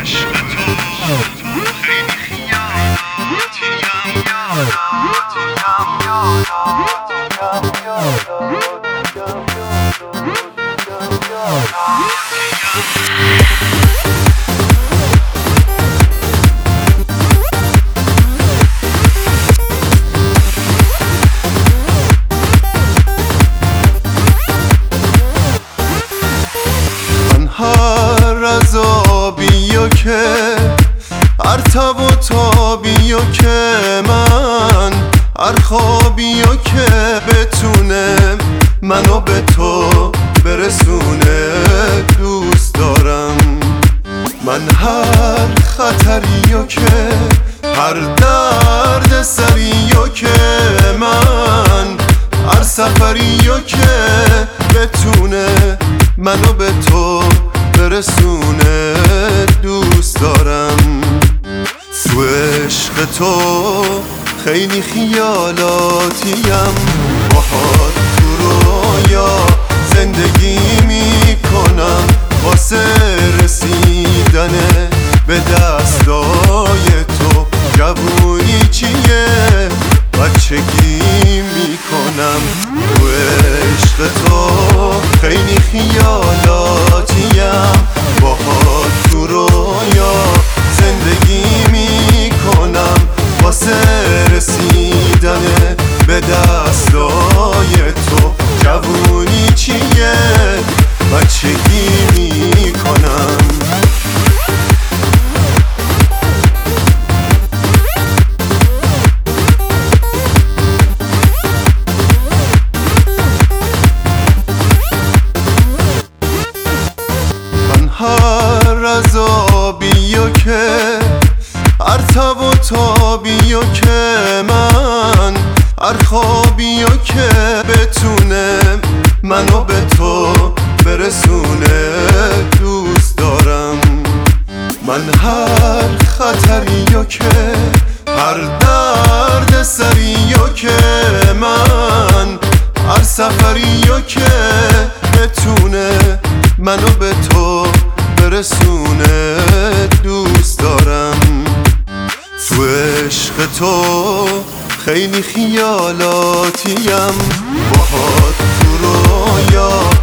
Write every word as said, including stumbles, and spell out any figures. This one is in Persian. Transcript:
عشق تو خیلی خیالاتیم، یاداتیم، یاداتیم، هر عذابیو که هر تب و تابیو که من هر خوابیو که بتونه منو به تو برسونه دوست دارم. من هر خطریو که هر درد سریو که من هر سفریو که بتونه منو به تو برسونه دوست دارم. تو عشق تو خیلی خیالاتیم، باهات تو رویا زندگی میکنم واسه رسیدن به دستای تو. جوونی چیه بچگی میکنم. تو عشق تو خیلی خیالاتیم، باهات تو رویا زندگی میکنم واسه رسیدن به دستای تو. جوونی چیه بچگی میکنم. هر عذابیو که هر تب و تابیو که من هر خوابیو که بتونه منو به تو برسونه دوست دارم. من هر خطریو که هر درد سریو که من هر سفریو که بتونه منو به تو برسونه دوست دارم. تو عشق تو خیلی خیالاتیم، باهات تو رویا